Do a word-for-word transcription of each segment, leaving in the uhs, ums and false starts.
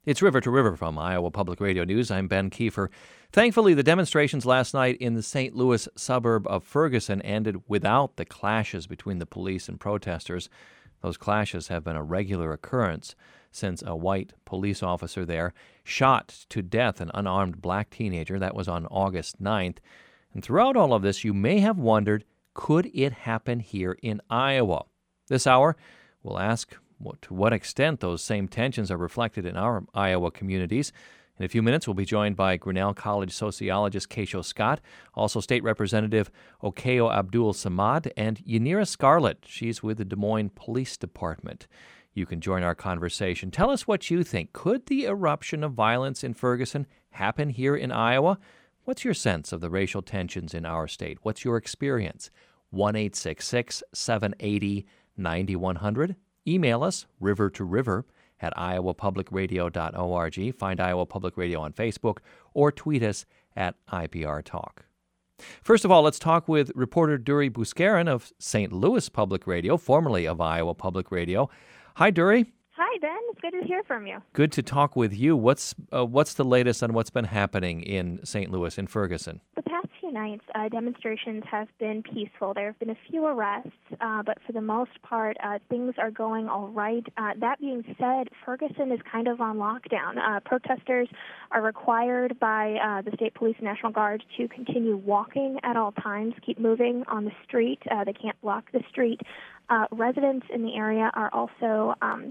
It's River to River from Iowa Public Radio News. I'm Ben Kiefer. Thankfully, the demonstrations last night in the Saint Louis suburb of Ferguson ended without the clashes between the police and protesters. Those clashes have been a regular occurrence since a white police officer there shot to death an unarmed black teenager. That was on August ninth. And throughout all of this, you may have wondered, could it happen here in Iowa? This hour, we'll ask What, to what extent those same tensions are reflected in our Iowa communities. In a few minutes, we'll be joined by Grinnell College sociologist Keisho Scott, also State Representative Okeo Abdul Samad, and Yanira Scarlett. She's with the Des Moines Police Department. You can join our conversation. Tell us what you think. Could the eruption of violence in Ferguson happen here in Iowa? What's your sense of the racial tensions in our state? What's your experience? one eight six six, seven eight zero, nine one zero zero. Email us, river to river at iowa public radio dot org. Find Iowa Public Radio on Facebook or tweet us at I P R Talk. First of all, let's talk with reporter Duri Buscarin of Saint Louis Public Radio, formerly of Iowa Public Radio. Hi, Duri. Hi, Ben. It's good to hear from you. Good to talk with you. What's uh, what's the latest on what's been happening in Saint Louis, in Ferguson? The past few nights, uh, demonstrations have been peaceful. There have been a few arrests, uh, but for the most part, uh, things are going all right. Uh, that being said, Ferguson is kind of on lockdown. Uh, protesters are required by uh, the State Police and National Guard to continue walking at all times, keep moving on the street. Uh, they can't block the street. Uh, residents in the area are also um,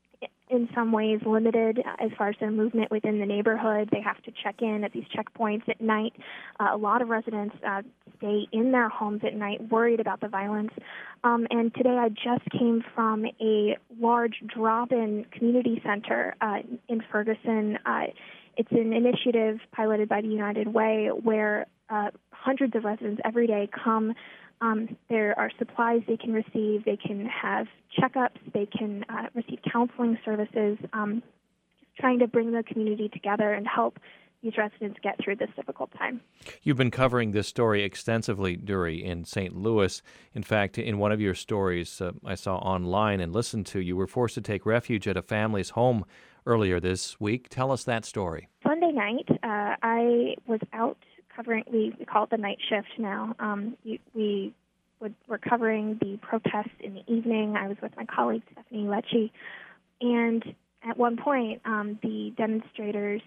in some ways limited as far as their movement within the neighborhood. They have to check in at these checkpoints at night. Uh, a lot of residents uh, stay in their homes at night worried about the violence. Um, and today I just came from a large drop-in community center uh, in Ferguson. Uh, it's an initiative piloted by the United Way where uh, hundreds of residents every day come. Um, there are supplies they can receive. They can have checkups. They can uh, receive counseling services, um, just trying to bring the community together and help these residents get through this difficult time. You've been covering this story extensively, Duri, in Saint Louis. In fact, in one of your stories uh, I saw online and listened to, you were forced to take refuge at a family's home earlier this week. Tell us that story. Sunday night, uh, I was out covering, we, we call it the night shift now. Um, we, we would, were covering the protests in the evening. I was with my colleague, Stephanie Lecce. And at one point, um, the demonstrators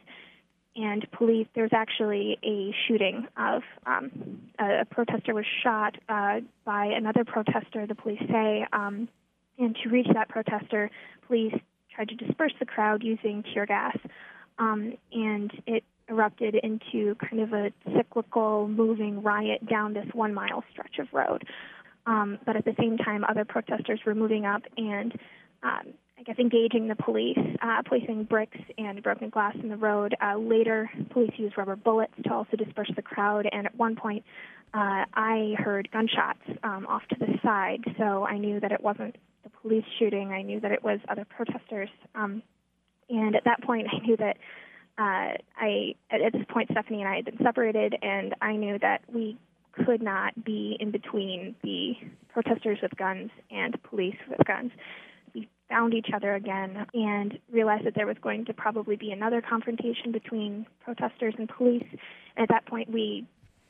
and police, there was actually a shooting of um, a, a protester was shot uh, by another protester, the police say. Um, and to reach that protester, police tried to disperse the crowd using tear gas. Um, and it erupted into kind of a cyclical, moving riot down this one-mile stretch of road. Um, but at the same time, other protesters were moving up and, um, I guess, engaging the police, uh, placing bricks and broken glass in the road. Uh, later, police used rubber bullets to also disperse the crowd. And at one point, uh, I heard gunshots um, off to the side, so I knew that it wasn't the police shooting. I knew that it was other protesters. Um, and at that point, I knew that Uh, I at, at this point, Stephanie and I had been separated, and I knew that we could not be in between the protesters with guns and police with guns. We found each other again and realized that there was going to probably be another confrontation between protesters and police. And at that point, we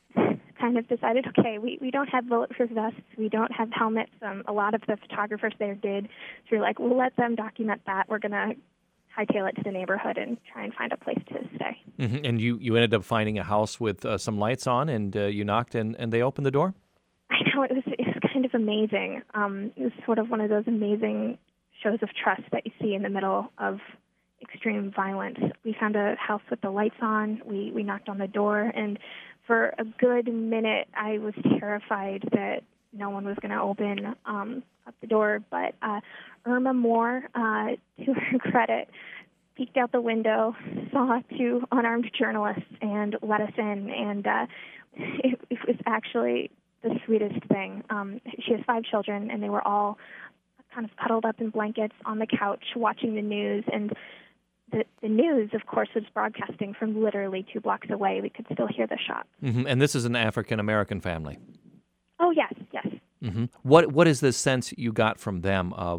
kind of decided, okay, we, we don't have bulletproof vests, we don't have helmets. Um, a lot of the photographers there did. So we're like, we'll let them document that. We're going to hightail it to the neighborhood and try and find a place to stay. Mm-hmm. And you, you ended up finding a house with uh, some lights on, and uh, you knocked, and, and they opened the door? I know, it was, it was kind of amazing. Um, it was sort of one of those amazing shows of trust that you see in the middle of extreme violence. We found a house with the lights on. We, we knocked on the door, and for a good minute, I was terrified that no one was going to open um, up the door, but uh, Irma Moore, uh, to her credit, peeked out the window, saw two unarmed journalists, and let us in. And uh, it, it was actually the sweetest thing. Um, she has five children, and they were all kind of cuddled up in blankets on the couch watching the news. And the, the news, of course, was broadcasting from literally two blocks away. We could still hear the shots. Mm-hmm. And this is an African-American family? Oh, yes, yes. Mm-hmm. What What is the sense you got from them of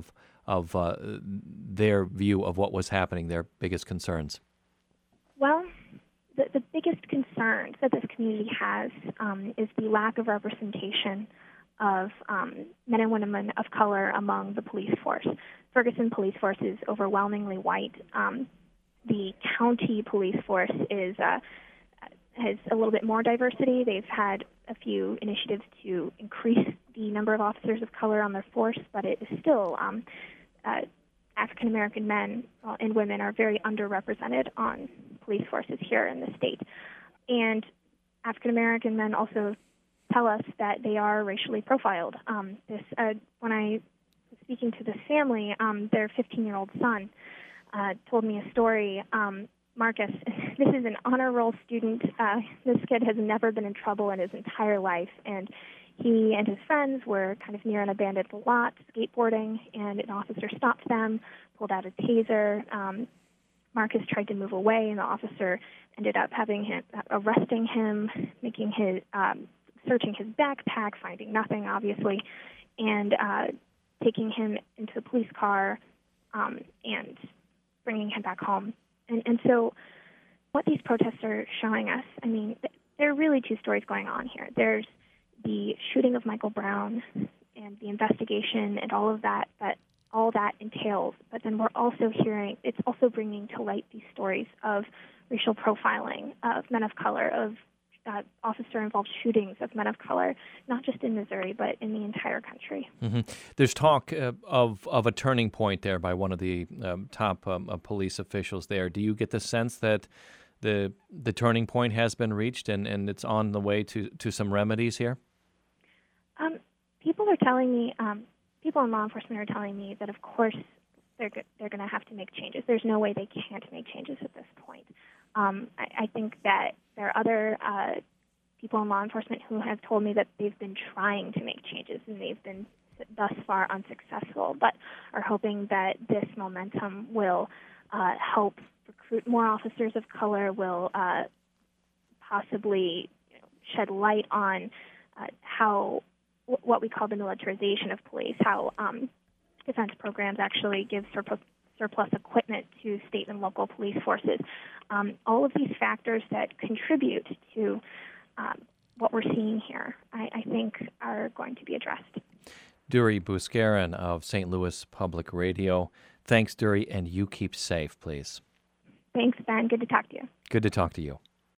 of uh, their view of what was happening, their biggest concerns? Well, the, the biggest concern that this community has um, is the lack of representation of um, men and women of color among the police force. Ferguson police force is overwhelmingly white. Um, the county police force is uh, has a little bit more diversity. They've had a few initiatives to increase the number of officers of color on their force, but it is still um, uh, African American men and women are very underrepresented on police forces here in the state. And African American men also tell us that they are racially profiled. Um, this, uh, when I was speaking to this family, um, their fifteen-year-old son uh, told me a story. Um, Marcus, this is an honor roll student. Uh, this kid has never been in trouble in his entire life, and he and his friends were kind of near an abandoned lot skateboarding, and an officer stopped them, pulled out a taser. Um, Marcus tried to move away, and the officer ended up having him arresting him, making his um, searching his backpack, finding nothing, obviously, and uh, taking him into a police car um, and bringing him back home. And, and so what these protests are showing us, I mean, there are really two stories going on here. There's the shooting of Michael Brown and the investigation and all of that, that all that entails. But then we're also hearing, it's also bringing to light these stories of racial profiling of men of color, of uh, officer-involved shootings of men of color, not just in Missouri, but in the entire country. Mm-hmm. There's talk uh, of of a turning point there by one of the um, top um, uh, police officials there. Do you get the sense that the the turning point has been reached and, and it's on the way to, to some remedies here? Um, people are telling me, um, people in law enforcement are telling me that, of course, they're go- they're going to have to make changes. There's no way they can't make changes at this point. Um, I, I think that there are other uh, people in law enforcement who have told me that they've been trying to make changes and they've been thus far unsuccessful, but are hoping that this momentum will uh, help recruit more officers of color, will uh, possibly you know, shed light on uh, how what we call the militarization of police, how um, defense programs actually give surplus, surplus equipment to state and local police forces. Um, all of these factors that contribute to um, what we're seeing here, I, I think, are going to be addressed. Dury Bouskarin of Saint Louis Public Radio. Thanks, Dury, and you keep safe, please. Thanks, Ben. Good to talk to you. Good to talk to you.